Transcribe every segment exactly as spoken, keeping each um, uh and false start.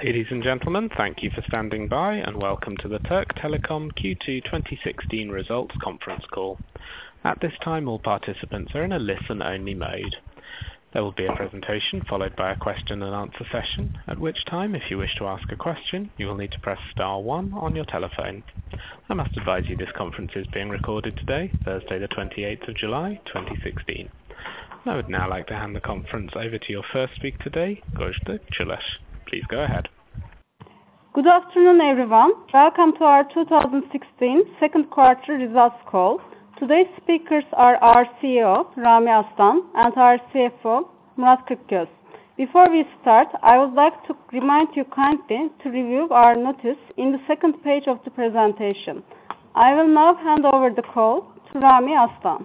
Ladies and gentlemen, thank you for standing by, and welcome to the Türk Telekom Q two twenty sixteen results conference call. At this time, all participants are in a listen-only mode. There will be a presentation followed by a question and answer session, at which time, if you wish to ask a question, you will need to press star one on your telephone. I must advise you this conference is being recorded today, Thursday the twenty-eighth of July, twenty sixteen. I would now like to hand the conference over to your first speaker today, Gözde Çiller. Please go ahead. Good afternoon, everyone. Welcome to our two thousand sixteen second quarter results call. Today's speakers are our C E O, Rami Aslan, and our C F O, Murat Kırkköz. Before we start, I would like to remind you kindly to review our notice in the second page of the presentation. I will now hand over the call to Rami Aslan.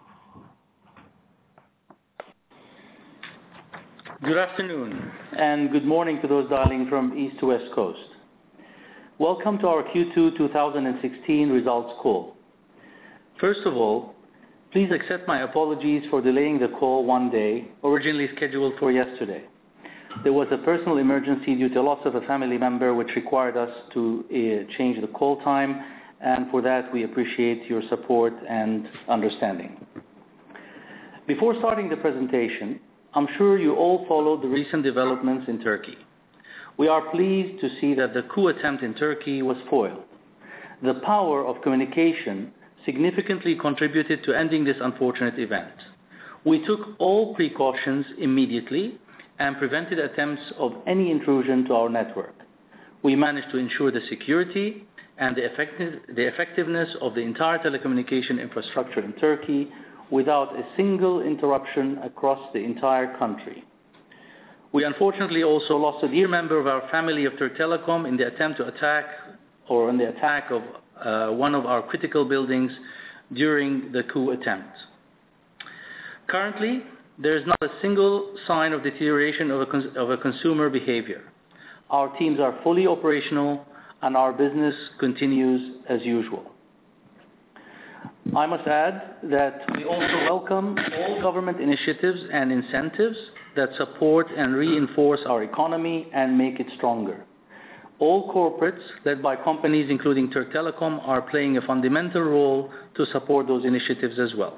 Good afternoon and good morning to those dialing from East to West Coast. Welcome to our Q two twenty sixteen results call. First of all, please accept my apologies for delaying the call one day, originally scheduled for yesterday. There was a personal emergency due to loss of a family member which required us to uh, change the call time, and for that we appreciate your support and understanding. Before starting the presentation, I'm sure you all followed the recent developments in Turkey. We are pleased to see that the coup attempt in Turkey was foiled. The power of communication significantly contributed to ending this unfortunate event. We took all precautions immediately and prevented attempts of any intrusion to our network. We managed to ensure the security and the, effective, the effectiveness of the entire telecommunication infrastructure in Turkey without a single interruption across the entire country. We unfortunately also lost a dear member of our family of Türk Telekom in the attempt to attack or in the attack of uh, one of our critical buildings during the coup attempt. Currently, there is not a single sign of deterioration of a, cons- of a consumer behavior. Our teams are fully operational and our business continues as usual. I must add that we also welcome all government initiatives and incentives that support and reinforce our economy and make it stronger. All corporates led by companies including Türk Telekom are playing a fundamental role to support those initiatives as well.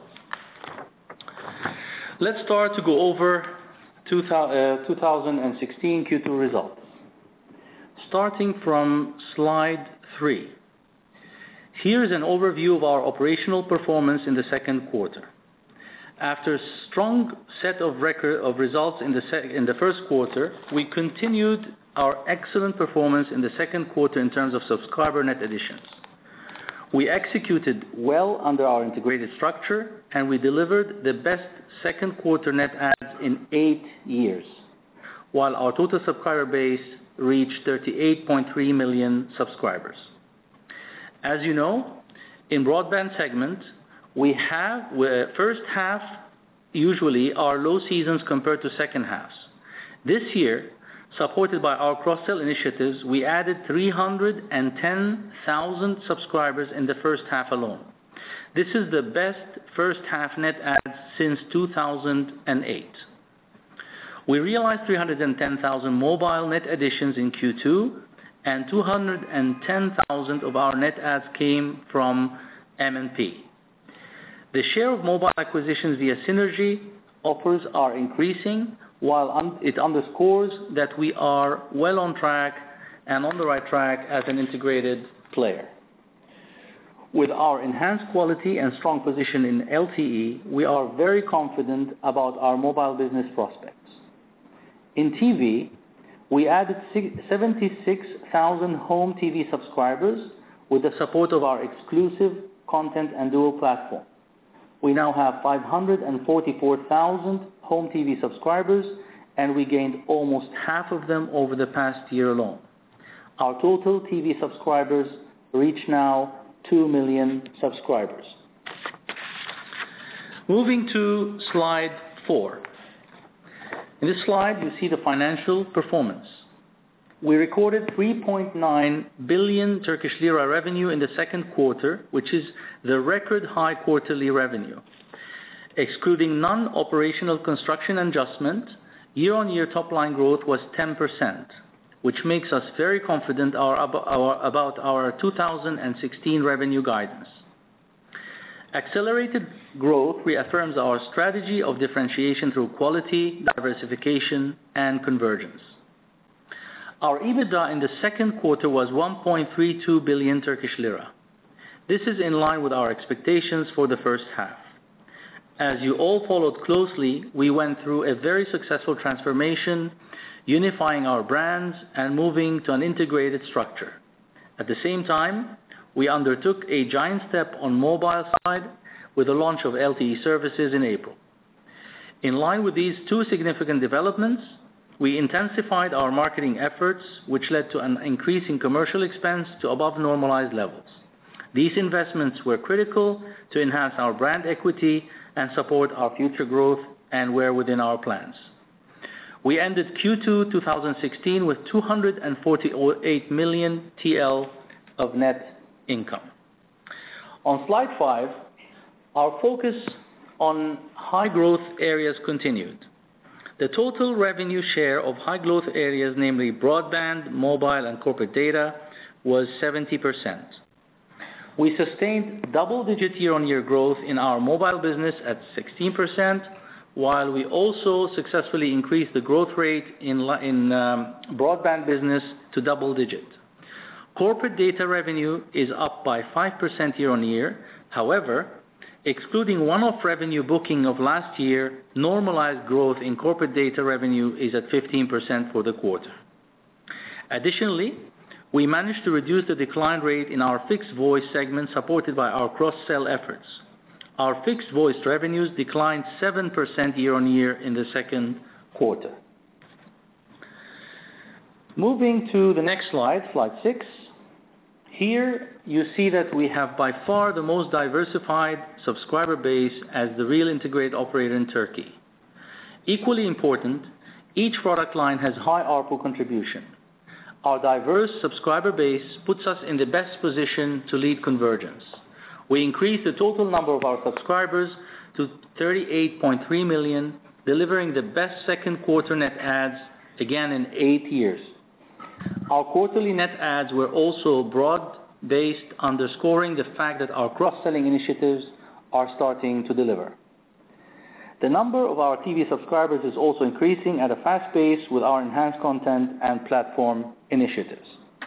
Let's start to go over two thousand sixteen Q two results. Starting from slide three. Here is an overview of our operational performance in the second quarter. After a strong set of record of results in the, sec- in the first quarter, we continued our excellent performance in the second quarter in terms of subscriber net additions. We executed well under our integrated structure and we delivered the best second quarter net adds in eight years, while our total subscriber base reached thirty-eight point three million subscribers. As you know, in broadband segment, we have uh, first half usually are low seasons compared to second halves. This year, supported by our cross-sell initiatives, we added three hundred ten thousand subscribers in the first half alone. This is the best first half net adds since two thousand eight. We realized three hundred ten thousand mobile net additions in Q two, and two hundred ten thousand of our net adds came from M and P. The share of mobile acquisitions via synergy offers are increasing, while un- it underscores that we are well on track and on the right track as an integrated player. With our enhanced quality and strong position in L T E, we are very confident about our mobile business prospects. In T V, we added seventy-six thousand home T V subscribers with the support of our exclusive content and dual platform. We now have five hundred forty-four thousand home T V subscribers, and we gained almost half of them over the past year alone. Our total T V subscribers reach now two million subscribers. Moving to slide four. In this slide, you see the financial performance. We recorded three point nine billion Turkish lira revenue in the second quarter, which is the record high quarterly revenue. Excluding non-operational construction adjustment, year-on-year top-line growth was ten percent. which makes us very confident our, our, about our two thousand sixteen revenue guidance. Accelerated growth reaffirms our strategy of differentiation through quality, diversification, and convergence. Our EBITDA in the second quarter was one point three two billion Turkish lira. This is in line with our expectations for the first half. As you all followed closely, we went through a very successful transformation, unifying our brands and moving to an integrated structure. At the same time, we undertook a giant step on mobile side with the launch of L T E services in April. In line with these two significant developments, we intensified our marketing efforts, which led to an increase in commercial expense to above normalized levels. These investments were critical to enhance our brand equity and support our future growth, and were within our plans. We ended Q two twenty sixteen with two hundred forty-eight million T L of net income. On slide five, our focus on high growth areas continued. The total revenue share of high growth areas, namely broadband, mobile, and corporate data, was seventy percent. We sustained double-digit year-on-year growth in our mobile business at sixteen percent, while we also successfully increased the growth rate in, in um, broadband business to double-digit. Corporate data revenue is up by five percent year-on-year. However, excluding one-off revenue booking of last year, normalized growth in corporate data revenue is at fifteen percent for the quarter. Additionally, we managed to reduce the decline rate in our fixed voice segment, supported by our cross-sell efforts. Our fixed voice revenues declined seven percent year-on-year in the second quarter. Moving to the next slide, slide six. Here you see that we have by far the most diversified subscriber base as the real integrated operator in Turkey. Equally important, each product line has high A R P U contribution. Our diverse subscriber base puts us in the best position to lead convergence. We increased the total number of our subscribers to thirty-eight point three million, delivering the best second quarter net adds again in eight years. Our quarterly net adds were also broad-based, underscoring the fact that our cross-selling initiatives are starting to deliver. The number of our T V subscribers is also increasing at a fast pace with our enhanced content and platform initiatives.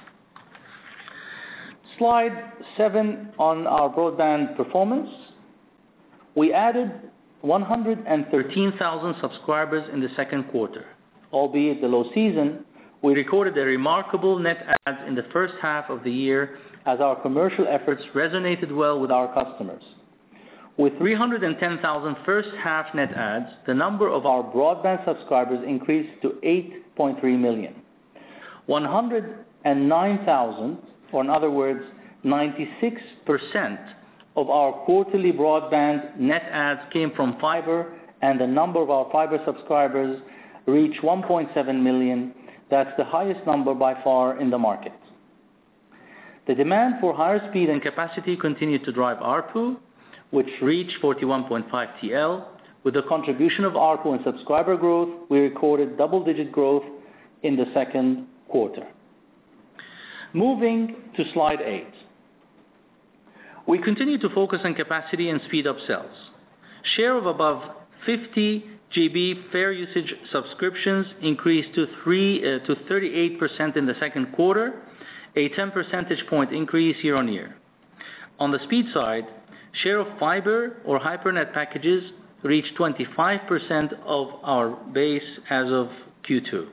Slide seven on our broadband performance. We added one hundred thirteen thousand subscribers in the second quarter. Albeit the low season, we recorded a remarkable net adds in the first half of the year as our commercial efforts resonated well with our customers. With three hundred ten thousand first half net adds, the number of our broadband subscribers increased to eight point three million. one hundred nine thousand, or in other words, ninety-six percent of our quarterly broadband net adds came from fiber, and the number of our fiber subscribers reached one point seven million. That's the highest number by far in the market. The demand for higher speed and capacity continued to drive A R P U, which reached forty-one point five T L. With the contribution of A R P U and subscriber growth, we recorded double-digit growth in the second quarter. Moving to slide eight. We continue to focus on capacity and speed up sales. Share of above fifty G B fair usage subscriptions increased to, three, uh, to thirty-eight percent in the second quarter, a ten percentage point increase year on year. On the speed side, share of fiber or HyperNet packages reached twenty-five percent of our base as of Q two.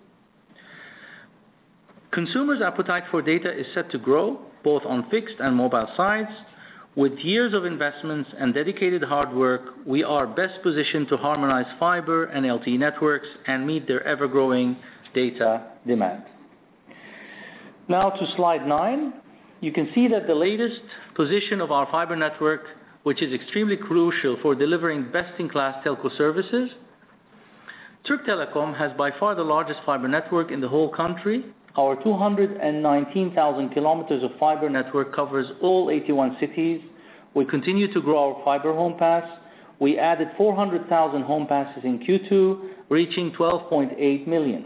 Consumers' appetite for data is set to grow, both on fixed and mobile sides. With years of investments and dedicated hard work, we are best positioned to harmonize fiber and L T E networks and meet their ever-growing data demand. Now to slide nine. You can see that the latest position of our fiber network, which is extremely crucial for delivering best-in-class telco services. Türk Telekom has by far the largest fiber network in the whole country. Our two hundred nineteen thousand kilometers of fiber network covers all eighty-one cities. We continue to grow our fiber home pass. We added four hundred thousand home passes in Q two, reaching twelve point eight million.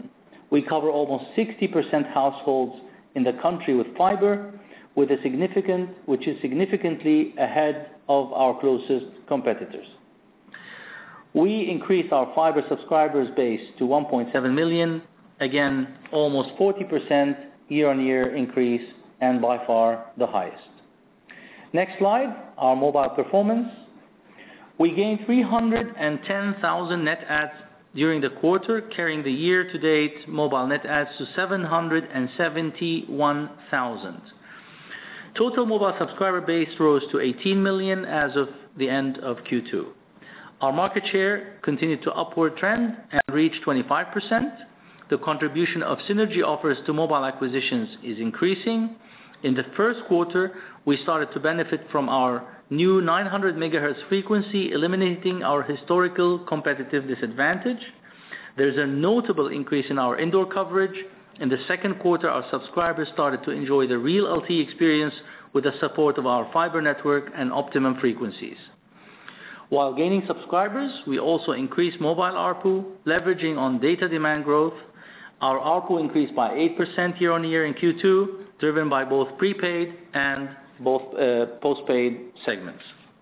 We cover almost sixty percent households in the country with fiber, with a significant, which is significantly ahead of our closest competitors. We increased our fiber subscribers base to one point seven million, again, almost forty percent year-on-year increase, and by far the highest. Next slide, our mobile performance. We gained three hundred ten thousand net adds during the quarter, carrying the year-to-date mobile net adds to seven hundred seventy-one thousand. Total mobile subscriber base rose to eighteen million as of the end of Q two. Our market share continued to upward trend and reached twenty-five percent. The contribution of synergy offers to mobile acquisitions is increasing. In the first quarter, we started to benefit from our new nine hundred megahertz frequency, eliminating our historical competitive disadvantage. There's a notable increase in our indoor coverage. In the second quarter, our subscribers started to enjoy the real L T E experience with the support of our fiber network and optimum frequencies. While gaining subscribers, we also increased mobile A R P U, leveraging on data demand growth. Our A R P U increased by eight percent year-on-year in Q two, driven by both prepaid and both uh, postpaid segments.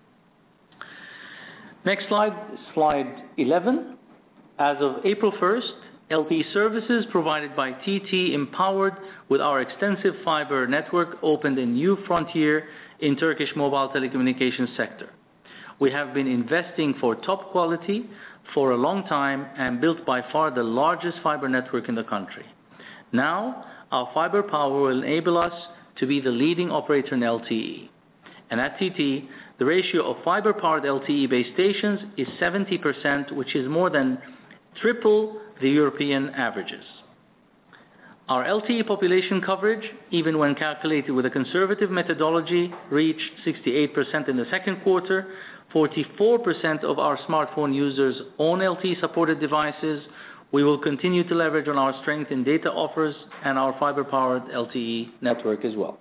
Next slide, slide eleven. As of April first, L T E services provided by T T, empowered with our extensive fiber network, opened a new frontier in Turkish mobile telecommunications sector. We have been investing for top quality for a long time and built by far the largest fiber network in the country. Now, our fiber power will enable us to be the leading operator in L T E. And at T T, the ratio of fiber-powered L T E base stations is seventy percent, which is more than triple the European averages. Our L T E population coverage, even when calculated with a conservative methodology, reached sixty-eight percent in the second quarter. forty-four percent of our smartphone users own L T E-supported devices. We will continue to leverage on our strength in data offers and our fiber-powered L T E network as well.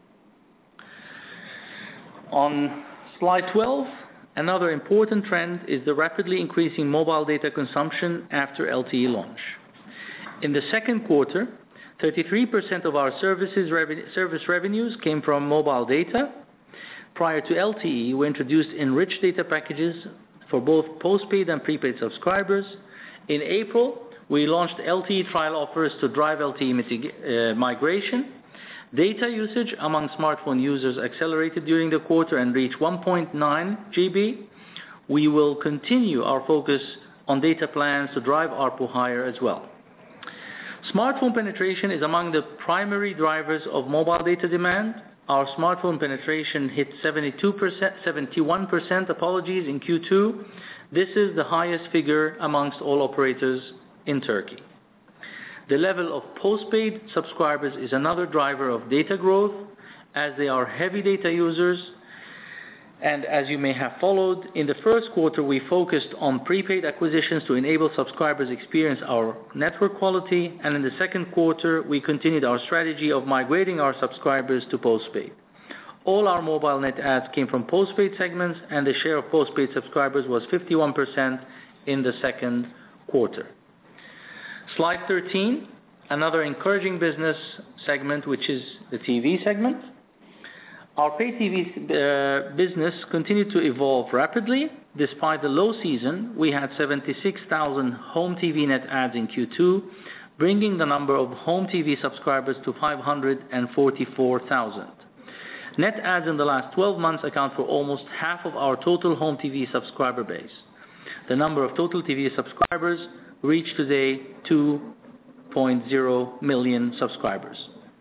On slide twelve, another important trend is the rapidly increasing mobile data consumption after L T E launch. In the second quarter, thirty-three percent of our services revenue, service revenues came from mobile data. Prior to L T E, we introduced enriched data packages for both postpaid and prepaid subscribers. In April, we launched L T E trial offers to drive L T E mitig- uh, migration. Data usage among smartphone users accelerated during the quarter and reached one point nine gigabytes. We will continue our focus on data plans to drive A R P U higher as well. Smartphone penetration is among the primary drivers of mobile data demand. Our smartphone penetration hit seventy-two percent, seventy-one percent apologies, in Q two. This is the highest figure amongst all operators in Turkey. The level of postpaid subscribers is another driver of data growth, as they are heavy data users. And as you may have followed, in the first quarter we focused on prepaid acquisitions to enable subscribers experience our network quality, and in the second quarter we continued our strategy of migrating our subscribers to postpaid. All our mobile net adds came from postpaid segments, and the share of postpaid subscribers was fifty-one percent in the second quarter. Slide thirteen, another encouraging business segment, which is the T V segment. Our pay T V uh, business continued to evolve rapidly. Despite the low season, we had seventy-six thousand home T V net adds in Q two, bringing the number of home T V subscribers to five hundred forty-four thousand. Net adds in the last twelve months account for almost half of our total home T V subscriber base. The number of total T V subscribers reached today two point zero million subscribers.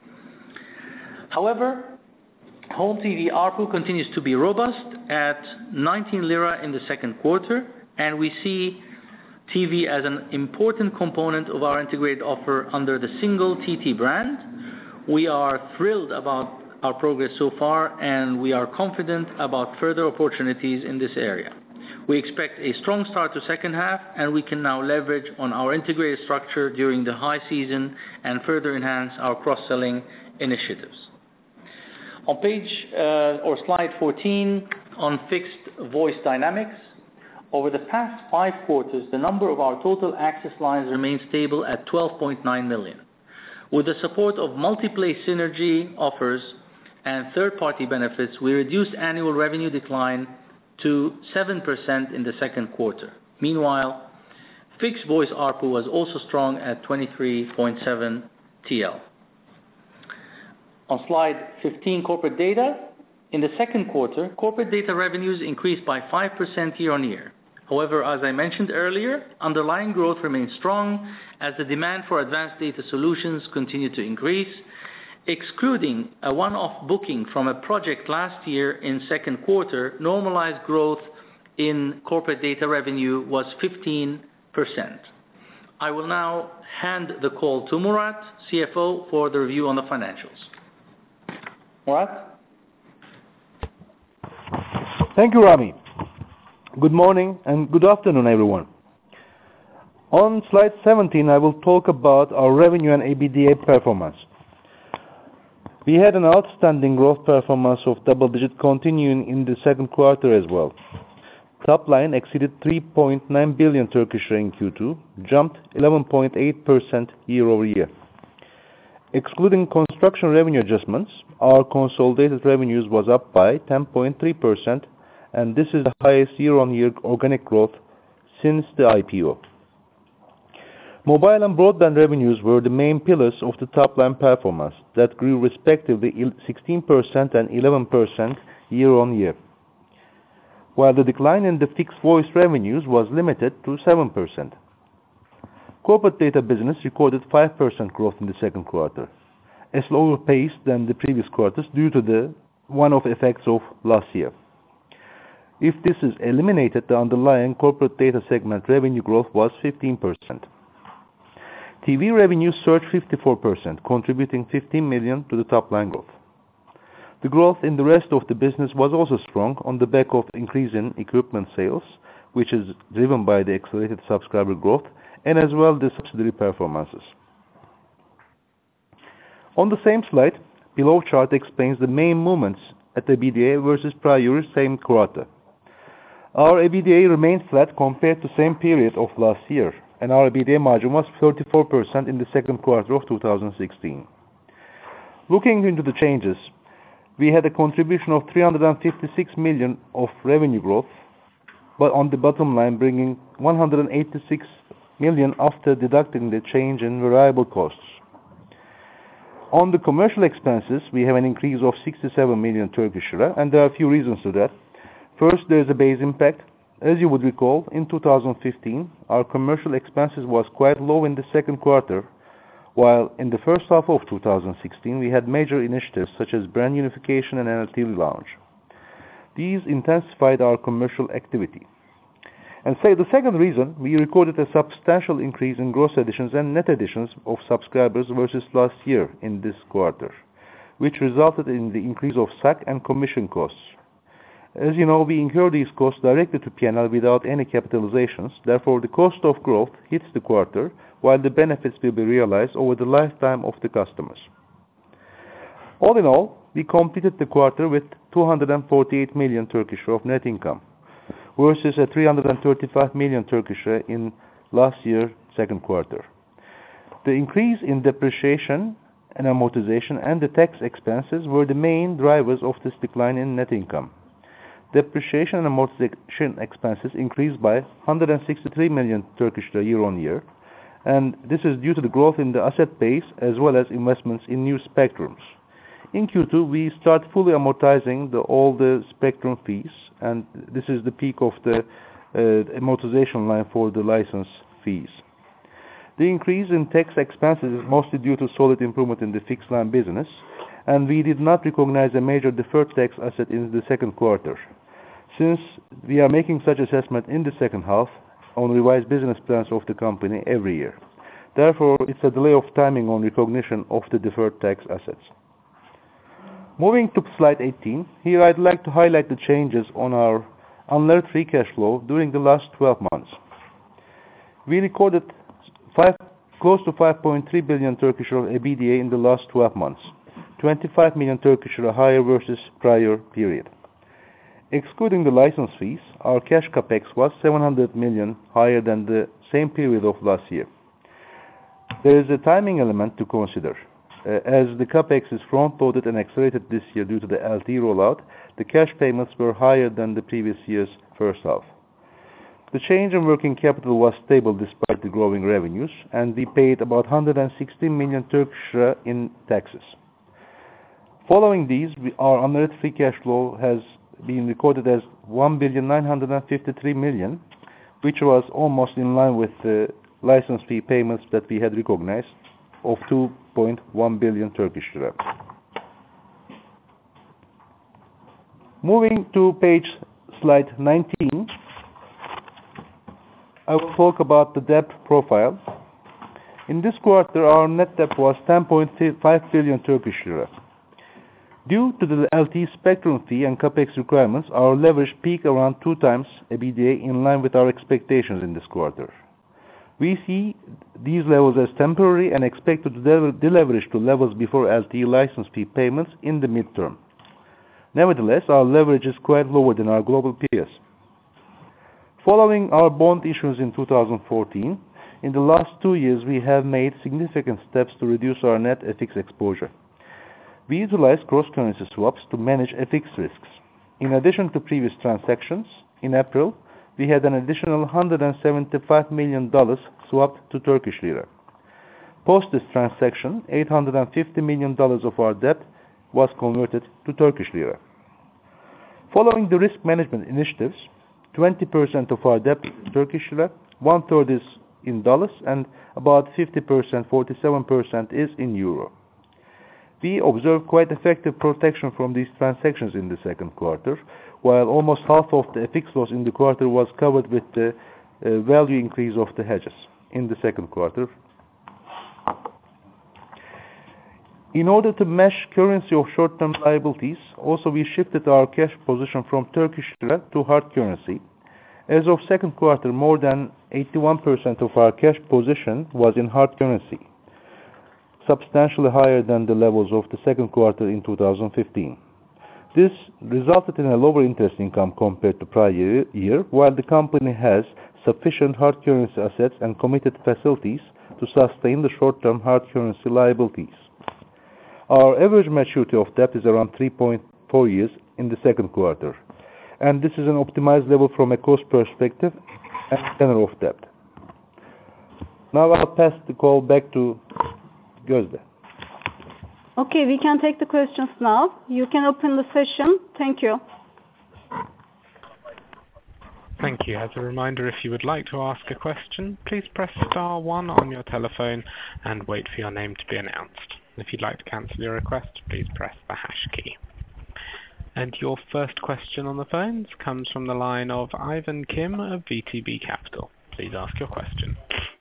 However, home T V A R P U continues to be robust at nineteen lira in the second quarter, and we see T V as an important component of our integrated offer under the single T T brand. We are thrilled about our progress so far, and we are confident about further opportunities in this area. We expect a strong start to second half, and we can now leverage on our integrated structure during the high season and further enhance our cross-selling initiatives. On page uh, or slide fourteen, on fixed voice dynamics, Over the past five quarters, the number of our total access lines remained stable at twelve point nine million. With the support of multi-play synergy offers and third-party benefits, we reduced annual revenue decline to seven percent in the second quarter. Meanwhile, fixed voice A R P U was also strong at twenty-three point seven T L. On slide fifteen, corporate data. In the second quarter, corporate data revenues increased by five percent year-on-year. However, as I mentioned earlier, underlying growth remains strong as the demand for advanced data solutions continued to increase. Excluding a one-off booking from a project last year in second quarter, normalized growth in corporate data revenue was fifteen percent. I will now hand the call to Murat, C F O, for the review on the financials. Murat? Thank you, Rami. Good morning and good afternoon, everyone. On slide seventeen, I will talk about our revenue and EBITDA performance. We had an outstanding growth performance of double-digit continuing in the second quarter as well. Top line exceeded three point nine billion Turkish lira in Q two, jumped eleven point eight percent year-over-year. Excluding construction revenue adjustments, our consolidated revenues was up by ten point three percent, and this is the highest year-on-year organic growth since the I P O. Mobile and broadband revenues were the main pillars of the top-line performance that grew respectively sixteen percent and eleven percent year-on-year, while the decline in the fixed voice revenues was limited to seven percent. Corporate data business recorded five percent growth in the second quarter, a slower pace than the previous quarters due to the one-off effects of last year. If this is eliminated, the underlying corporate data segment revenue growth was fifteen percent. T V revenues surged fifty-four percent, contributing fifteen million to the top-line growth. The growth in the rest of the business was also strong on the back of increase in equipment sales, which is driven by the accelerated subscriber growth, and as well the subsidiary performances. On the same slide, below chart explains the main movements at EBITDA versus prior same quarter. Our EBITDA remained flat compared to same period of last year, and our EBITDA margin was thirty-four percent in the second quarter of two thousand sixteen. Looking into the changes, we had a contribution of three hundred fifty-six million of revenue growth, but on the bottom line bringing one hundred eighty-six million after deducting the change in variable costs. On the commercial expenses, we have an increase of sixty-seven million Turkish lira, and there are a few reasons to that. First, there is a base impact. As you would recall, in two thousand fifteen, our commercial expenses was quite low in the second quarter, while in the first half of two thousand sixteen, we had major initiatives such as brand unification and N L T V launch. These intensified our commercial activity. And say the second reason, we recorded a substantial increase in gross additions and net additions of subscribers versus last year in this quarter, which resulted in the increase of S A C and commission costs. As you know, we incur these costs directly to P and L without any capitalizations. Therefore, the cost of growth hits the quarter, while the benefits will be realized over the lifetime of the customers. All in all, we completed the quarter with two hundred forty-eight million Turkish lira of net income, versus a three hundred thirty-five million Turkish lira in last year's second quarter. The increase in depreciation and amortization and the tax expenses were the main drivers of this decline in net income. Depreciation and amortization expenses increased by one hundred sixty-three million Turkish lira year-on-year, and this is due to the growth in the asset base as well as investments in new spectrums. In Q two, we start fully amortizing the, all the spectrum fees, and this is the peak of the uh, amortization line for the license fees. The increase in tax expenses is mostly due to solid improvement in the fixed line business, and we did not recognize a major deferred tax asset in the second quarter, since we are making such assessment in the second half on revised business plans of the company every year. Therefore, it's a delay of timing on recognition of the deferred tax assets. Moving to slide eighteen, here I'd like to highlight the changes on our unlevered free cash flow during the last twelve months. We recorded five, close to five point three billion Turkish lira EBITDA in the last twelve months, twenty-five million Turkish lira higher versus prior period. Excluding the license fees, our cash capex was seven hundred million higher than the same period of last year. There is a timing element to consider. Uh, as the capex is front-loaded and accelerated this year due to the L T E rollout, the cash payments were higher than the previous year's first half. The change in working capital was stable despite the growing revenues, and we paid about one hundred sixteen million Turkish lira in taxes. Following these, we, our unlevered free cash flow has been recorded as one billion nine hundred fifty-three million, which was almost in line with the license fee payments that we had recognized of two point one billion Turkish lira. Moving to page slide nineteen, I will talk about the debt profile. In this quarter, our net debt was ten point five billion Turkish lira. Due to the L T E spectrum fee and capex requirements, our leverage peaked around two times EBITDA, in line with our expectations in this quarter. We see these levels as temporary and expect to deleverage to levels before L T E license fee payments in the midterm. Nevertheless, our leverage is quite lower than our global peers. Following our bond issues in two thousand fourteen, in the last two years we have made significant steps to reduce our net F X exposure. We utilize cross-currency swaps to manage F X risks. In addition to previous transactions, in April, we had an additional one hundred seventy-five million dollars swapped to Turkish lira. Post this transaction, eight hundred fifty million dollars of our debt was converted to Turkish lira. Following the risk management initiatives, twenty percent of our debt is Turkish lira, one third is in dollars, and about fifty percent, forty-seven percent is in euro. We observed quite effective protection from these transactions in the second quarter, while almost half of the F X loss in the quarter was covered with the uh, value increase of the hedges in the second quarter. In order to match currency of short-term liabilities, also we shifted our cash position from Turkish lira to hard currency. As of second quarter, more than eighty-one percent of our cash position was in hard currency, substantially higher than the levels of the second quarter in two thousand fifteen. This resulted in a lower interest income compared to prior year, while the company has sufficient hard currency assets and committed facilities to sustain the short-term hard currency liabilities. Our average maturity of debt is around three point four years in the second quarter, and this is an optimized level from a cost perspective and tenor of debt. Now I'll pass the call back to Gözde. Okay, we can take the questions now. You can open the session. Thank you. Thank you. As a reminder, if you would like to ask a question, please press star one on your telephone and wait for your name to be announced. If you'd like to cancel your request, please press the hash key. And your first question on the phones comes from the line of Ivan Kim of V T B Capital. Please ask your question.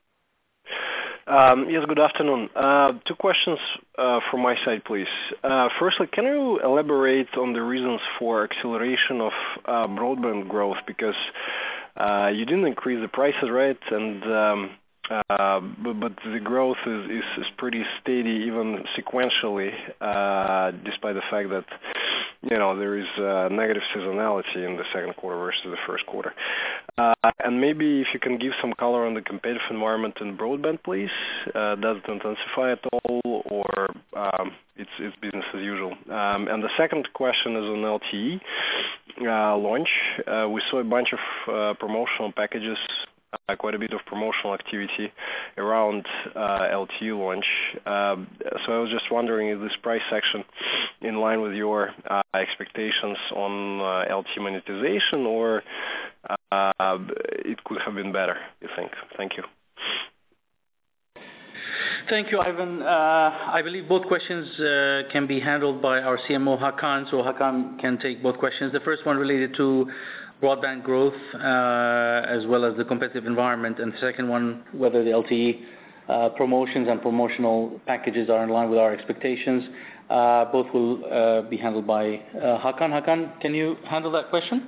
Um, yes, good afternoon. Uh, two questions uh, from my side, please. Uh, firstly, can you elaborate on the reasons for acceleration of uh, broadband growth? Because uh, you didn't increase the prices, right? And um, uh, but, but the growth is, is, is pretty steady, even sequentially, uh, despite the fact that you know there is uh, negative seasonality in the second quarter versus the first quarter. Uh, and maybe if you can give some color on the competitive environment in broadband, please. Uh, does it intensify at all, or um, it's, it's business as usual? Um, and the second question is on L T E uh, launch. Uh, we saw a bunch of uh, promotional packages, uh, quite a bit of promotional activity around uh, L T E launch. Uh, so I was just wondering, is this price action in line with your uh, expectations on uh, L T E monetization, or uh, it could have been better, you think? Thank you. Thank you, Ivan. Uh, I believe both questions uh, can be handled by our C M O, Hakan, so Hakan can take both questions. The first one related to broadband growth uh, as well as the competitive environment, and the second one, whether the L T E uh, promotions and promotional packages are in line with our expectations. Uh, both will uh, be handled by uh, Hakan. Hakan, can you handle that question?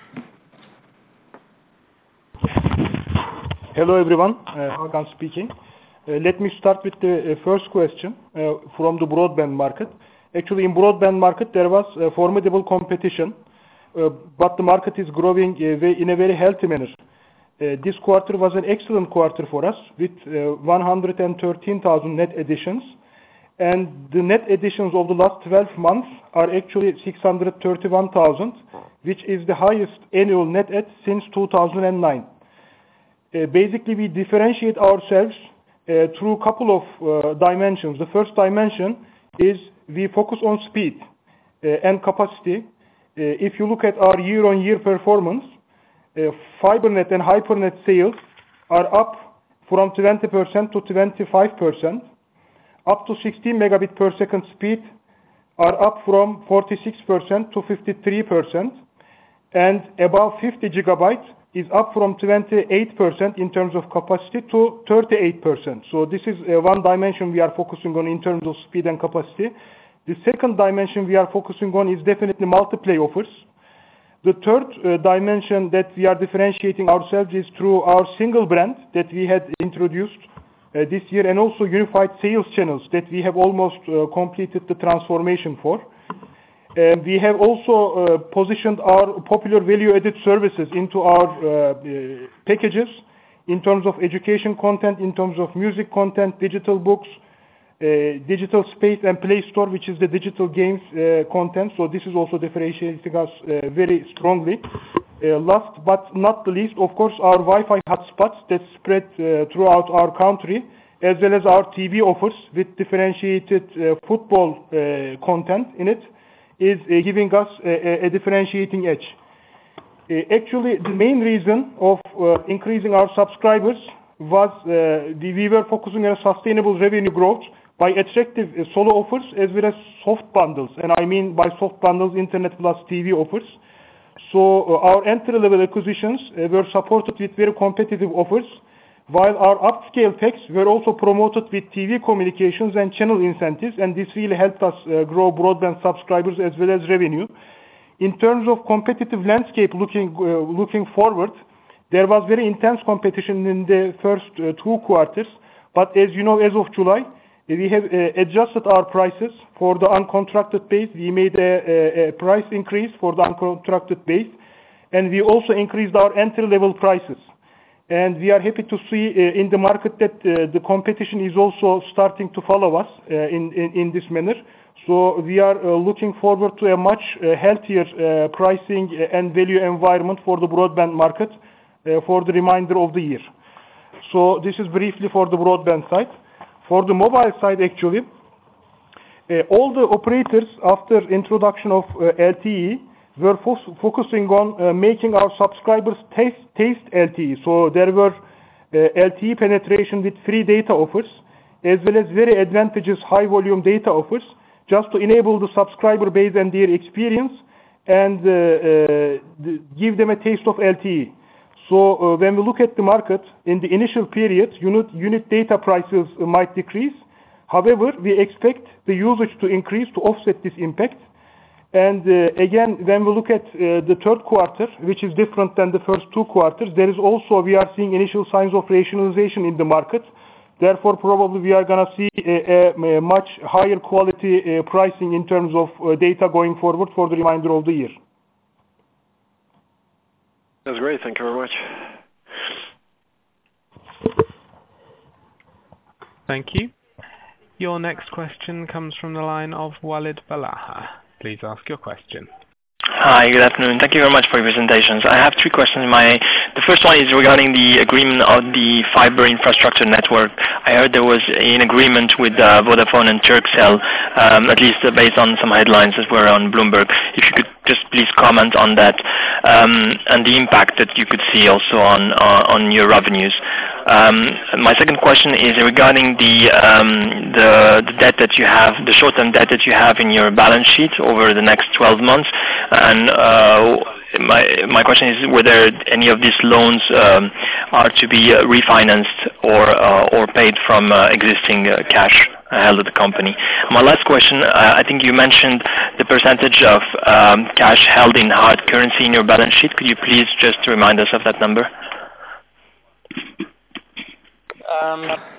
Hello everyone, uh, Hakan speaking. Uh, let me start with the uh, first question uh, from the broadband market. Actually, in broadband market there was uh, formidable competition uh, but the market is growing uh, in a very healthy manner. Uh, this quarter was an excellent quarter for us with uh, one hundred thirteen thousand net additions. And the net additions of the last twelve months are actually six hundred thirty-one thousand, which is the highest annual net add since two thousand nine. Uh, basically, we differentiate ourselves uh, through a couple of uh, dimensions. The first dimension is we focus on speed uh, and capacity. Uh, if you look at our year-on-year performance, uh, FiberNet and HyperNet sales are up from twenty percent to twenty-five percent. Up to sixteen megabit per second speed are up from forty-six percent to fifty-three percent, and above fifty gigabytes is up from twenty-eight percent in terms of capacity to thirty-eight percent. So this is uh, one dimension we are focusing on in terms of speed and capacity. The second dimension we are focusing on is definitely multiplay offers. The third uh, dimension that we are differentiating ourselves is through our single brand that we had introduced Uh, this year, and also unified sales channels that we have almost uh, completed the transformation for. Uh, we have also uh, positioned our popular value-added services into our uh, uh, packages in terms of education content, in terms of music content, digital books, uh, digital space and Play Store, which is the digital games uh, content. So this is also differentiating us uh, very strongly. Uh, last but not the least, of course, our Wi-Fi hotspots that spread uh, throughout our country, as well as our T V offers with differentiated uh, football uh, content in it, is uh, giving us a, a differentiating edge. Uh, actually, the main reason of uh, increasing our subscribers was uh, the, we were focusing on sustainable revenue growth by attractive uh, solo offers as well as soft bundles. And I mean by soft bundles, Internet plus T V offers. So uh, our entry-level acquisitions uh, were supported with very competitive offers, while our upscale packs were also promoted with T V communications and channel incentives, and this really helped us uh, grow broadband subscribers as well as revenue. In terms of competitive landscape looking, uh, looking forward, there was very intense competition in the first uh, two quarters, but as you know, as of July, we have uh, adjusted our prices for the uncontracted base. We made a, a, a price increase for the uncontracted base, and we also increased our entry-level prices. And we are happy to see uh, in the market that uh, the competition is also starting to follow us uh, in, in, in this manner. So we are uh, looking forward to a much uh, healthier uh, pricing and value environment for the broadband market uh, for the remainder of the year. So this is briefly for the broadband side. For the mobile side, actually, uh, all the operators after introduction of uh, L T E were fo focusing on uh, making our subscribers taste, taste L T E. So there were uh, L T E penetration with free data offers, as well as very advantageous high volume data offers, just to enable the subscriber base and their experience and uh, uh, the, give them a taste of L T E. So uh, when we look at the market, in the initial period, unit, unit data prices uh, might decrease. However, we expect the usage to increase to offset this impact. And uh, again, when we look at uh, the third quarter, which is different than the first two quarters, there is also, we are seeing initial signs of rationalization in the market. Therefore, probably we are going to see a, a, a much higher quality uh, pricing in terms of uh, data going forward for the remainder of the year. That's great. Thank you very much. Thank you. Your next question comes from the line of Walid Balaha. Please ask your question. Hi, good afternoon. Thank you very much for your presentations. I have three questions. My, the first one is regarding the agreement of the fiber infrastructure network. I heard there was an agreement with uh, Vodafone and Turkcell, um, at least uh, based on some headlines that were on Bloomberg. If you could just please comment on that um, and the impact that you could see also on uh, on your revenues. Um, my second question is regarding the, um, the the debt that you have, the short-term debt that you have in your balance sheet over the next twelve months. And uh, my my question is whether any of these loans um, are to be uh, refinanced or uh, or paid from uh, existing uh, cash held at the company. My last question, uh, I think you mentioned the percentage of um, cash held in hard currency in your balance sheet. Could you please just remind us of that number? Um,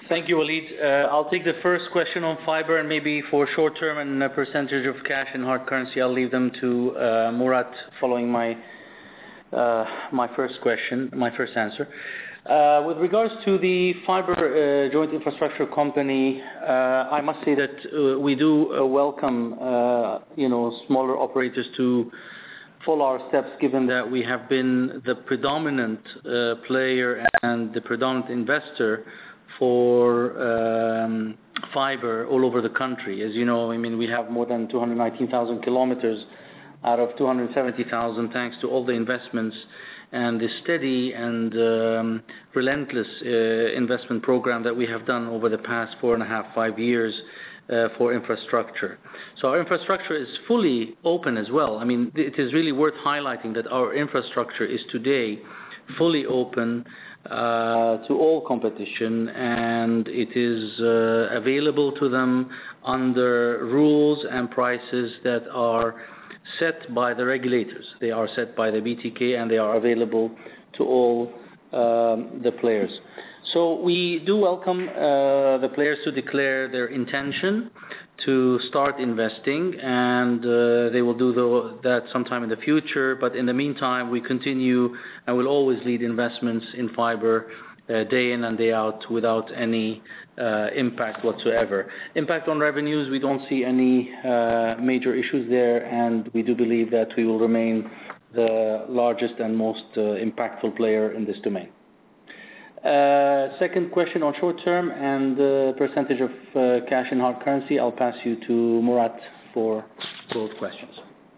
Thank you, Walid. Uh, I'll take the first question on fiber, and maybe for short term and a percentage of cash in hard currency, I'll leave them to uh, Murat following my uh, my first question, my first answer. Uh, with regards to the fiber uh, joint infrastructure company, uh, I must say that uh, we do uh, welcome, uh, you know, smaller operators to follow our steps, given that we have been the predominant uh, player and the predominant investor for um, fiber all over the country. As you know, I mean, we have more than two hundred nineteen thousand kilometers out of two hundred seventy thousand, thanks to all the investments and the steady and um, relentless uh, investment program that we have done over the past four and a half, five years uh, for infrastructure. So our infrastructure is fully open as well. I mean, it is really worth highlighting that our infrastructure is today fully open uh, to all competition, and it is uh, available to them under rules and prices that are set by the regulators. They are set by the B T K, and they are available to all um, the players. So we do welcome uh, the players to declare their intention to start investing, and uh, they will do the, that sometime in the future. But in the meantime, we continue and will always lead investments in fiber uh, day in and day out without any uh, impact whatsoever. Impact on revenues, we don't see any uh, major issues there, and we do believe that we will remain the largest and most uh, impactful player in this domain. Uh, second question on short term and the percentage of uh, cash in hard currency, I'll pass you to Murat for both questions.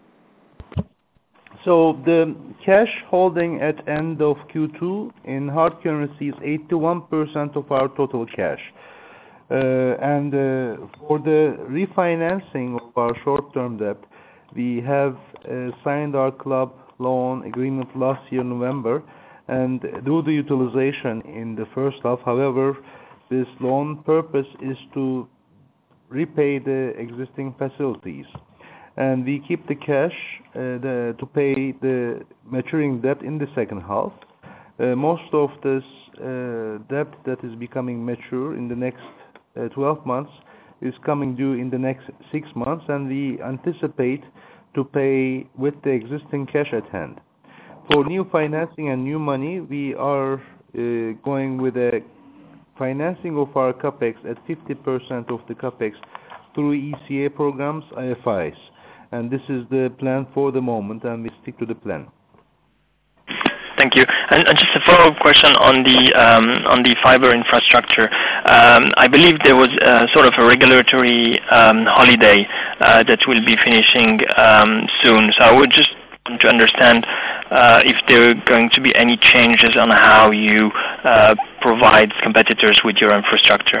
So the cash holding at end of Q two in hard currency is eighty-one percent of our total cash. Uh, and uh, for the refinancing of our short-term debt, we have uh, signed our club loan agreement last year, November, and do the utilization in the first half. However, this loan purpose is to repay the existing facilities, and we keep the cash uh, the, to pay the maturing debt in the second half. Uh, most of this uh, debt that is becoming mature in the next uh, twelve months is coming due in the next six months, and we anticipate to pay with the existing cash at hand. For new financing and new money, we are uh, going with a financing of our capex at fifty percent of the capex through E C A programs, I F Is. And this is the plan for the moment, and we stick to the plan. Thank you. And, and just a follow-up question on the um, on the fiber infrastructure. Um, I believe there was uh, sort of a regulatory um, holiday uh, that will be finishing um, soon. So I would just want to understand uh, if there are going to be any changes on how you uh, provide competitors with your infrastructure.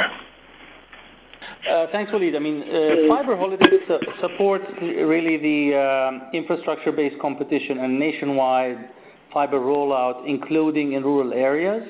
Uh, thanks, Walid. I mean, uh, fiber holidays su- support really the um, infrastructure-based competition and nationwide fiber rollout, including in rural areas.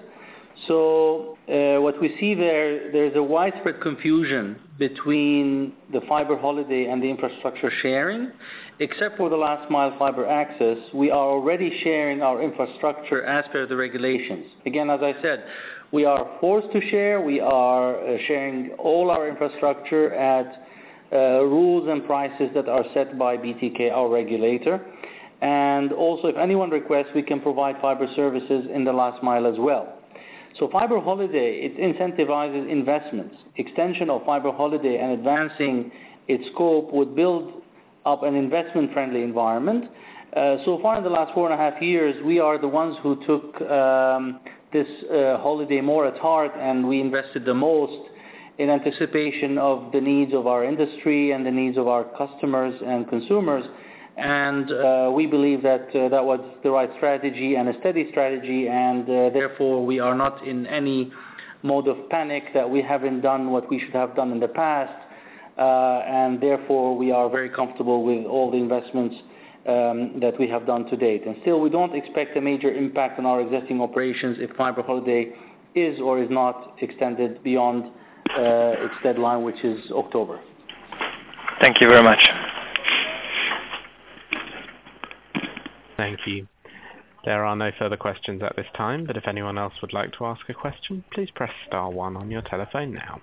So uh, what we see there, there's a widespread confusion between the fiber holiday and the infrastructure sharing. Except for the last mile fiber access, we are already sharing our infrastructure as per the regulations. Again, as I said, we are forced to share. We are uh, sharing all our infrastructure at uh, rules and prices that are set by B T K, our regulator. And also, if anyone requests, we can provide fiber services in the last mile as well. So fiber holiday, it incentivizes investments. Extension of fiber holiday and advancing its scope would build up an investment-friendly environment. Uh, so far in the last four and a half years, we are the ones who took um, this uh, holiday more at heart, and we invested the most in anticipation of the needs of our industry and the needs of our customers and consumers. And uh, we believe that uh, that was the right strategy and a steady strategy, and uh, therefore we are not in any mode of panic that we haven't done what we should have done in the past, uh, and therefore we are very comfortable with all the investments um, that we have done to date. And still, we don't expect a major impact on our existing operations if fiber holiday is or is not extended beyond uh, its deadline, which is October. Thank you very much. Thank you. There are no further questions at this time, but if anyone else would like to ask a question, please press star one on your telephone now.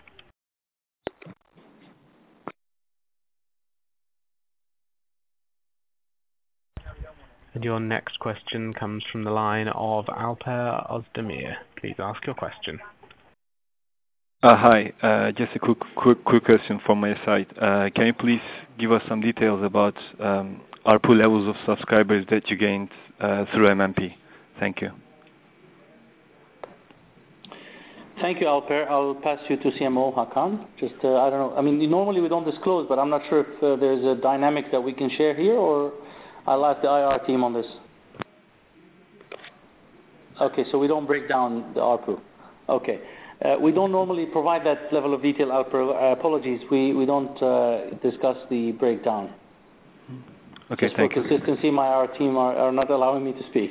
And your next question comes from the line of Alper Özdemir. Please ask your question. Uh, hi, uh, just a quick, quick, quick question from my side. Uh, can you please give us some details about um, A R P U levels of subscribers that you gained uh, through M M P? Thank you. Thank you, Alper. I'll pass you to C M O Hakan. Just, uh, I don't know. I mean, normally we don't disclose, but I'm not sure if uh, there's a dynamic that we can share here, or I'll ask the I R team on this. Okay, so we don't break down the A R P U. Okay. Uh, we don't normally provide that level of detail, Alper. Uh, apologies, we, we don't uh, discuss the breakdown. Okay, Just thank for you. consistency, my R team are, are not allowing me to speak.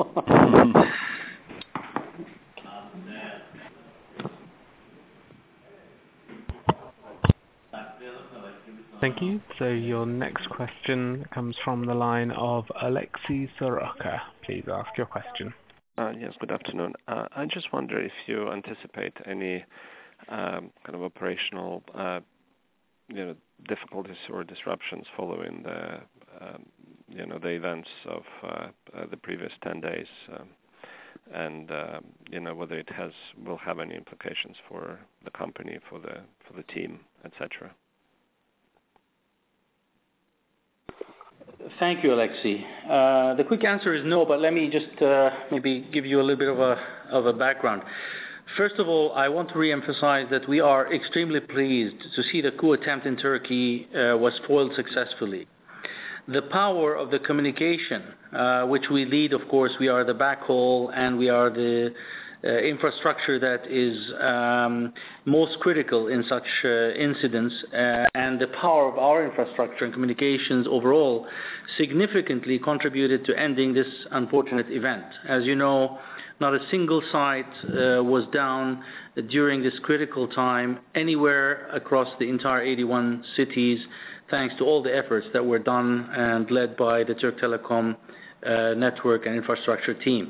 Thank you. So your next question comes from the line of Alexei Soroka. Please ask your question. Uh, yes, good afternoon. Uh, I just wonder if you anticipate any um, kind of operational uh, you know, difficulties or disruptions following the um, you know, the events of uh, uh, the previous ten days, um, and uh, you know, whether it has will have any implications for the company, for the for the team, et cetera. Thank you, Alexei. Uh, the quick answer is no, but let me just uh, maybe give you a little bit of a of a background. First of all, I want to re-emphasize that we are extremely pleased to see the coup attempt in Turkey uh, was foiled successfully. The power of the communication, uh, which we lead, of course, we are the backhaul and we are the uh, infrastructure that is um, most critical in such uh, incidents, uh, and the power of our infrastructure and communications overall significantly contributed to ending this unfortunate event. As you know, not a single site uh, was down during this critical time anywhere across the entire eighty-one cities, thanks to all the efforts that were done and led by the Turk Telecom uh, network and infrastructure teams.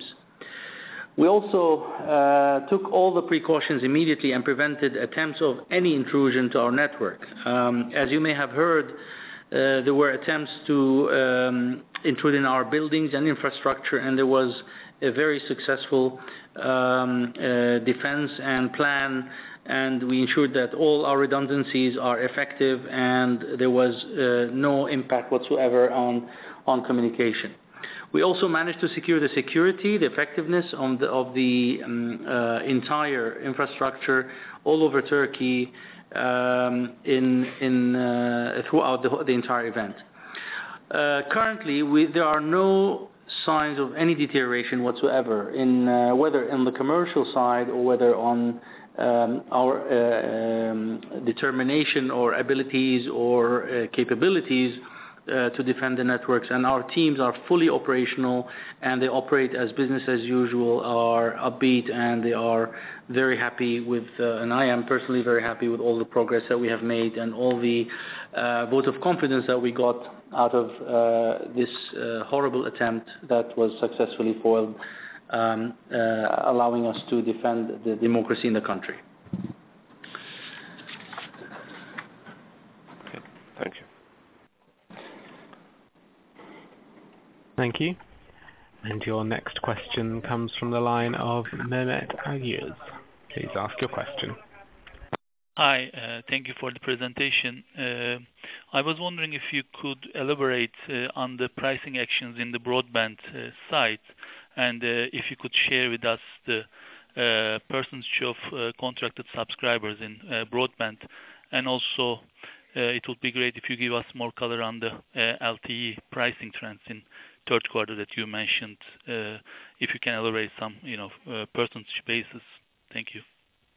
We also uh, took all the precautions immediately and prevented attempts of any intrusion to our network. Um, as you may have heard, uh, there were attempts to um, intrude in our buildings and infrastructure, and there was a very successful um, uh, defense and plan, and we ensured that all our redundancies are effective and there was uh, no impact whatsoever on, on communication. We also managed to secure the security, the effectiveness of the, of the um, uh, entire infrastructure all over Turkey um, in, in, uh, throughout the, the entire event. Uh, currently, we, there are no signs of any deterioration whatsoever, in uh, whether on the commercial side or whether on um, our uh, um, determination or abilities or uh, capabilities uh, to defend the networks. And our teams are fully operational and they operate as business as usual, are upbeat, and they are very happy with, uh, and I am personally very happy with all the progress that we have made and all the uh, vote of confidence that we got out of uh, this uh, horrible attempt that was successfully foiled, um, uh, allowing us to defend the democracy in the country. Okay, thank you. Thank you. And your next question comes from the line of Mehmet Agyüz. Please ask your question. Hi, uh, thank you for the presentation. Uh, I was wondering if you could elaborate uh, on the pricing actions in the broadband uh, side, and uh, if you could share with us the uh, percentage of uh, contracted subscribers in uh, broadband, and also uh, it would be great if you give us more color on the uh, L T E pricing trends in third quarter that you mentioned. Uh, if you can elaborate some, you know, uh, percentage basis. Thank you.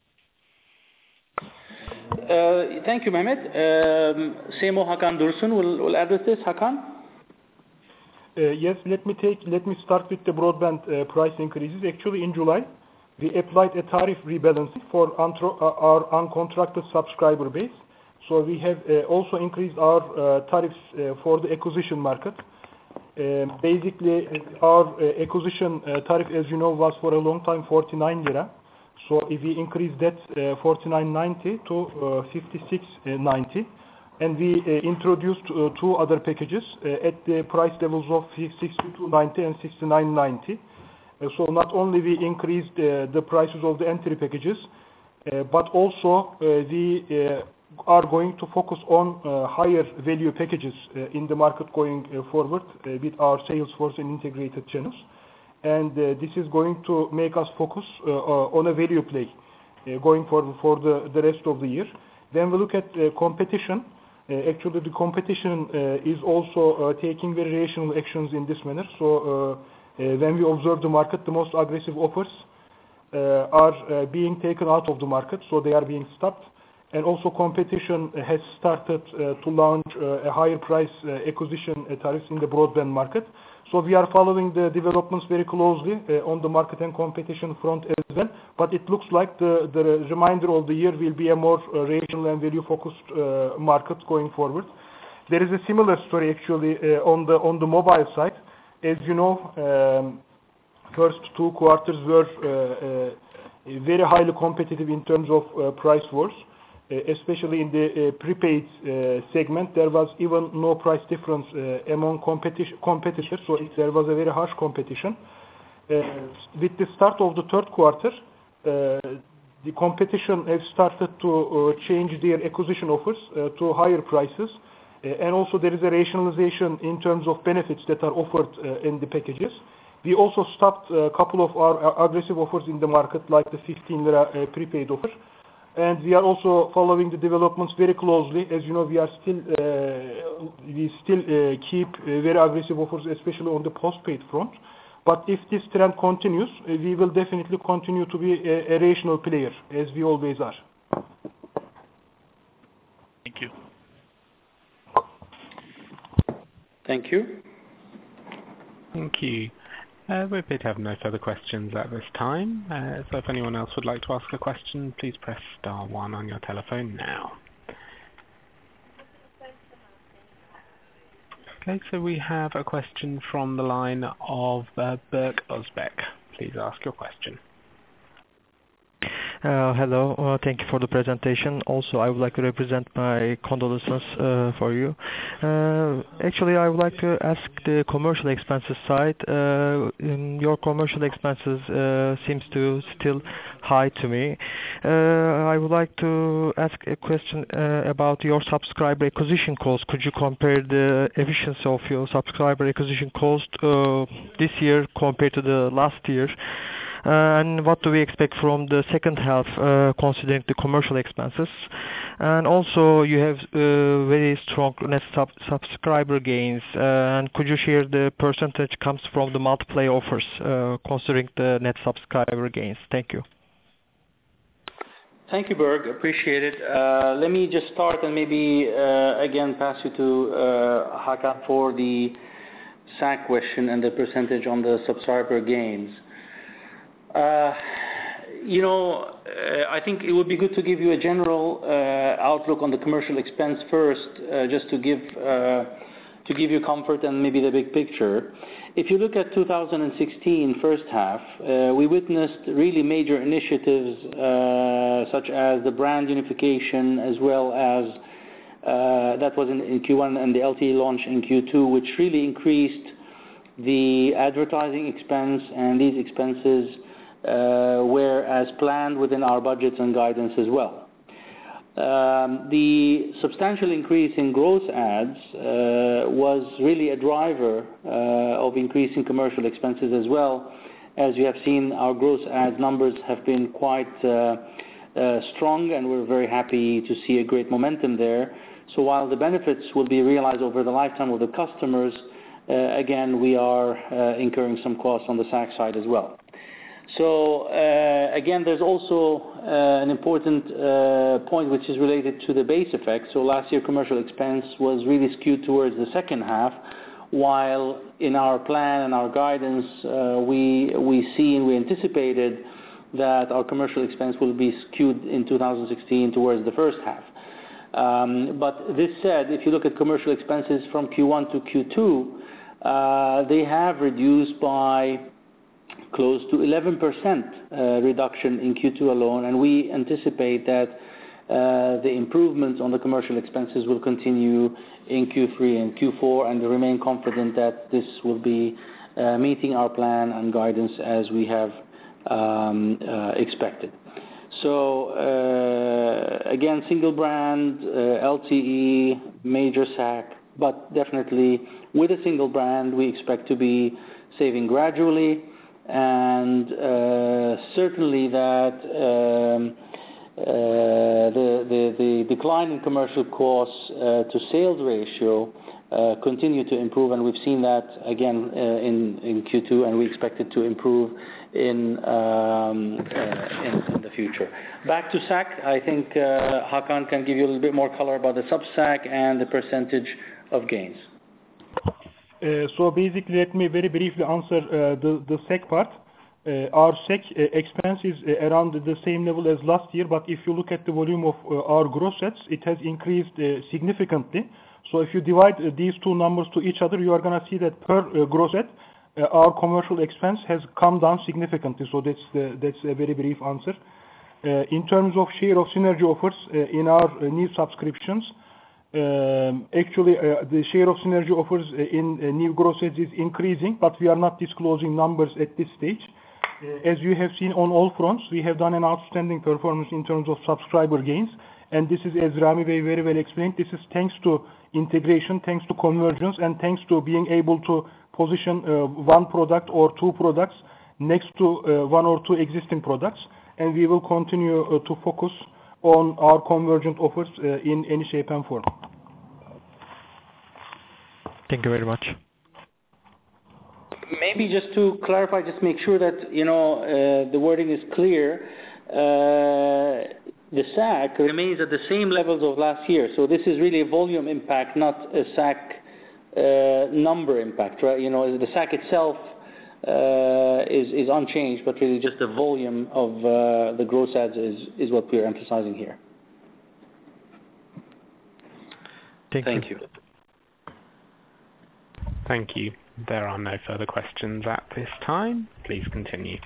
Uh, thank you, Mehmet. Um, C M O Hakan Dursun will, will address this. Hakan? Uh, yes, let me take. Let me start with the broadband uh, price increases. Actually, in July, we applied a tariff rebalancing for untro, uh, our uncontracted subscriber base. So we have uh, also increased our uh, tariffs uh, for the acquisition market. Uh, basically, our uh, acquisition uh, tariff, as you know, was for a long time forty-nine lira. So if we increase that uh, forty-nine ninety to uh, fifty-six ninety, and we uh, introduced uh, two other packages uh, at the price levels of sixty-two ninety and sixty-nine ninety. Uh, so not only we increased uh, the prices of the entry packages, uh, but also uh, we uh, are going to focus on uh, higher value packages uh, in the market going uh, forward uh, with our sales force and integrated channels. And uh, this is going to make us focus uh, uh, on a value play uh, going forward for the, the rest of the year. Then we look at uh, competition. Uh, actually, the competition uh, is also uh, taking very rational actions in this manner. So uh, uh, when we observe the market, the most aggressive offers uh, are uh, being taken out of the market, so they are being stopped. And also competition has started uh, to launch uh, a higher price uh, acquisition uh, tariffs in the broadband market. So we are following the developments very closely uh, on the market and competition front as well. But it looks like the, the remainder of the year will be a more uh, rational and value-focused uh, market going forward. There is a similar story actually uh, on the on the mobile side. As you know, um, first two quarters were uh, uh, very highly competitive in terms of uh, price wars. Uh, especially in the uh, prepaid uh, segment, there was even no price difference uh, among competi- competitors, so it, there was a very harsh competition. Uh, with the start of the third quarter, uh, the competition has started to uh, change their acquisition offers uh, to higher prices, uh, and also there is a rationalization in terms of benefits that are offered uh, in the packages. We also stopped a couple of our aggressive offers in the market, like the fifteen lira uh, prepaid offer. And we are also following the developments very closely. As you know, we are still uh, we still uh, keep uh, very aggressive offers, especially on the postpaid front. But if this trend continues, uh, we will definitely continue to be a, a rational player, as we always are. Thank you. Thank you. Thank you. Uh, we appear to have no further questions at this time, uh, so if anyone else would like to ask a question, please press star one on your telephone now. Okay, so we have a question from the line of uh, Berk Özbek. Please ask your question. Uh, hello, uh, thank you for the presentation. Also, I would like to represent my condolences uh, for you. Uh, actually, I would like to ask the commercial expenses side. Uh, in your commercial expenses uh, seems to still high to me. Uh, I would like to ask a question uh, about your subscriber acquisition cost. Could you compare the efficiency of your subscriber acquisition cost uh, this year compared to the last year? Uh, and what do we expect from the second half, uh, considering the commercial expenses? And also, you have uh, very strong net sub subscriber gains. Uh, and could you share the percentage comes from the multiplay offers, uh, considering the net subscriber gains? Thank you. Thank you, Berg. Appreciate it. Uh, let me just start and maybe uh, again pass you to uh, Hakan for the S A C question and the percentage on the subscriber gains. Uh, you know, uh, I think it would be good to give you a general uh, outlook on the commercial expense first, uh, just to give uh, to give you comfort and maybe the big picture. If you look at two thousand sixteen first half, uh, we witnessed really major initiatives uh, such as the brand unification, as well as uh, that was in, in Q one, and the L T E launch in Q two, which really increased the advertising expense, and these expenses Uh, were as planned within our budgets and guidance as well. Um, the substantial increase in gross ads uh, was really a driver uh, of increasing commercial expenses as well. As you have seen, our gross ads numbers have been quite uh, uh, strong, and we're very happy to see a great momentum there. So while the benefits will be realized over the lifetime of the customers, uh, again, we are uh, incurring some costs on the S A C side as well. So uh, again, there's also uh, an important uh, point which is related to the base effect. So last year commercial expense was really skewed towards the second half, while in our plan and our guidance uh, we we see and we anticipated that our commercial expense will be skewed in two thousand sixteen towards the first half. Um, but this said, if you look at commercial expenses from Q one to Q two, uh, they have reduced by close to eleven percent uh, reduction in Q two alone, and we anticipate that uh, the improvements on the commercial expenses will continue in Q three and Q four, and we remain confident that this will be uh, meeting our plan and guidance as we have um, uh, expected. So uh, again, single brand, uh, L T E, major S A C, but definitely with a single brand, we expect to be saving gradually, and uh, certainly that um, uh, the, the, the decline in commercial costs uh, to sales ratio uh, continue to improve, and we've seen that again uh, in, in Q two, and we expect it to improve in, um, uh, in, in the future. Back to S A C, I think uh, Hakan can give you a little bit more color about the sub-S A C and the percentage of gains. Uh, so basically, let me very briefly answer uh, the, the S A C part. Uh, our S A C uh, expense is uh, around the same level as last year, but if you look at the volume of uh, our gross ads, it has increased uh, significantly. So if you divide uh, these two numbers to each other, you are going to see that per uh, gross ad, uh, our commercial expense has come down significantly. So that's, the, that's a very brief answer. Uh, in terms of share of synergy offers uh, in our uh, new subscriptions, Um, actually, uh, the share of synergy offers uh, in uh, new gross ads is increasing, but we are not disclosing numbers at this stage. Uh, as you have seen on all fronts, we have done an outstanding performance in terms of subscriber gains, and this is, as Rami Bey very well explained, this is thanks to integration, thanks to convergence, and thanks to being able to position uh, one product or two products next to uh, one or two existing products, and we will continue uh, to focus on our convergent offers uh, in any shape and form. Thank you very much. Maybe just to clarify, just make sure that you know uh, the wording is clear. Uh, the S A C remains at the same levels of last year, so this is really a volume impact, not a S A C uh, number impact, right? You know, the S A C itself Uh, is, is unchanged, but really just the volume of uh, the gross ads is, is what we're emphasizing here. Thank, Thank you. you. Thank you. There are no further questions at this time. Please continue.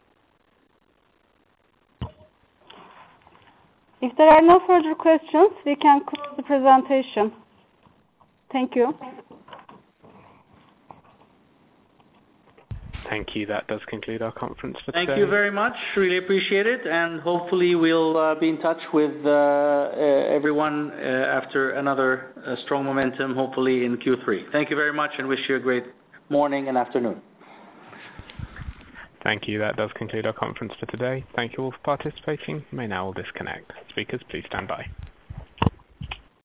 If there are no further questions, we can close the presentation. Thank you. Thank you. That does conclude our conference for Thank today. you very much. Really appreciate it, and hopefully we'll uh, be in touch with uh, uh, everyone uh, after another uh, strong momentum, hopefully in Q three. Thank you very much, and wish you a great morning and afternoon. Thank you. That does conclude our conference for today. Thank you all for participating. You may now all disconnect. Speakers, please stand by.